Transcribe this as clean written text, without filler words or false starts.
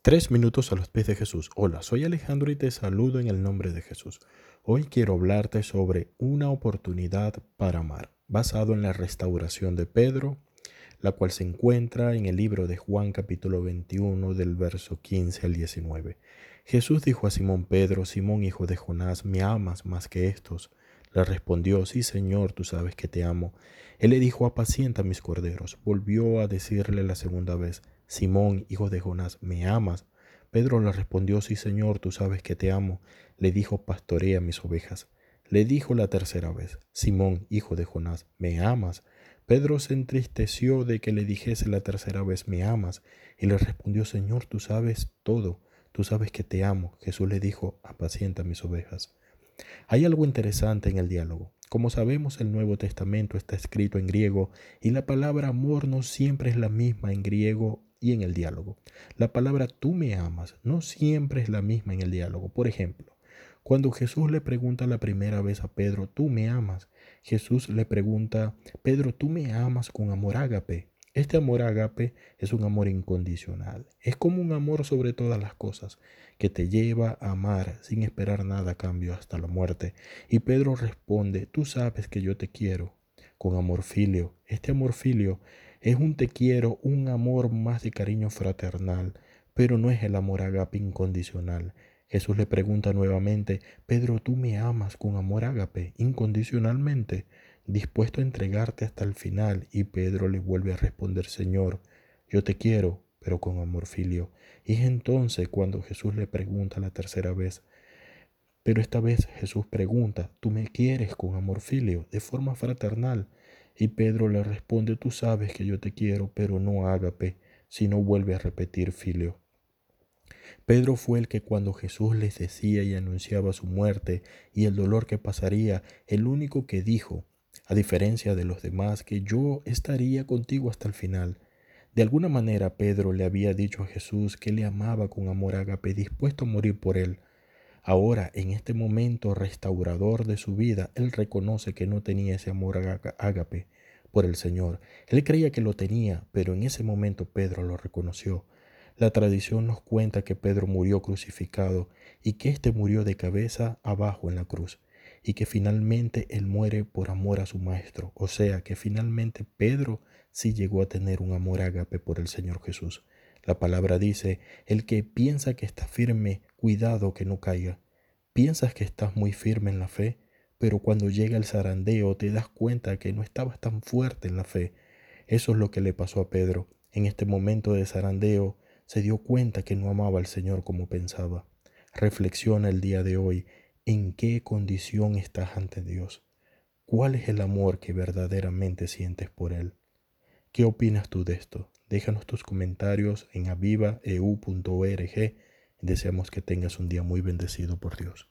3 minutos a los pies de Jesús. Hola, soy Alejandro y te saludo en el nombre de Jesús. Hoy quiero hablarte sobre una oportunidad para amar, basado en la restauración de Pedro, la cual se encuentra en el libro de Juan capítulo 21 del verso 15 al 19. Jesús dijo a Simón Pedro: Simón, hijo de Jonás, ¿me amas más que estos? Le respondió: sí, Señor, tú sabes que te amo. Él le dijo: apacienta mis corderos. Volvió a decirle la segunda vez: Simón, hijo de Jonás, ¿me amas? Pedro le respondió: sí, Señor, tú sabes que te amo. Le dijo: pastorea mis ovejas. Le dijo la tercera vez: Simón, hijo de Jonás, ¿me amas? Pedro se entristeció de que le dijese la tercera vez: ¿me amas? Y le respondió: Señor, tú sabes todo, tú sabes que te amo. Jesús le dijo: apacienta mis ovejas. Hay algo interesante en el diálogo. Como sabemos, el Nuevo Testamento está escrito en griego y la palabra amor no siempre es la misma en griego y en el diálogo. La palabra tú me amas no siempre es la misma en el diálogo. Por ejemplo, cuando Jesús le pregunta la primera vez a Pedro: ¿tú me amas? Jesús le pregunta: Pedro, ¿tú me amas con amor ágape? Este amor ágape es un amor incondicional. Es como un amor sobre todas las cosas, que te lleva a amar sin esperar nada a cambio hasta la muerte. Y Pedro responde: tú sabes que yo te quiero, con amor filio. Este amor filio es un te quiero, un amor más de cariño fraternal, pero no es el amor ágape incondicional. Jesús le pregunta nuevamente: Pedro, ¿tú me amas con amor ágape, incondicionalmente, dispuesto a entregarte hasta el final? Y Pedro le vuelve a responder: Señor, yo te quiero, pero con amor filio. Y es entonces cuando Jesús le pregunta la tercera vez, pero esta vez Jesús pregunta: ¿tú me quieres con amor filio, de forma fraternal? Y Pedro le responde: tú sabes que yo te quiero, pero no ágape, sino vuelve a repetir filio. Pedro fue el que, cuando Jesús les decía y anunciaba su muerte y el dolor que pasaría, el único que dijo, a diferencia de los demás, que yo estaría contigo hasta el final. De alguna manera Pedro le había dicho a Jesús que le amaba con amor ágape, dispuesto a morir por él. Ahora, en este momento restaurador de su vida, él reconoce que no tenía ese amor ágape por el Señor. Él creía que lo tenía, pero en ese momento Pedro lo reconoció. La tradición nos cuenta que Pedro murió crucificado y que éste murió de cabeza abajo en la cruz, y que finalmente él muere por amor a su maestro. O sea que finalmente Pedro sí llegó a tener un amor ágape por el Señor Jesús. La palabra dice: el que piensa que está firme, cuidado que no caiga. Piensas que estás muy firme en la fe, pero cuando llega el zarandeo te das cuenta que no estabas tan fuerte en la fe. Eso es lo que le pasó a Pedro. En este momento de zarandeo se dio cuenta que no amaba al Señor como pensaba. Reflexiona el día de hoy: ¿en qué condición estás ante Dios? ¿Cuál es el amor que verdaderamente sientes por Él? ¿Qué opinas tú de esto? Déjanos tus comentarios en avivaeu.org. Deseamos que tengas un día muy bendecido por Dios.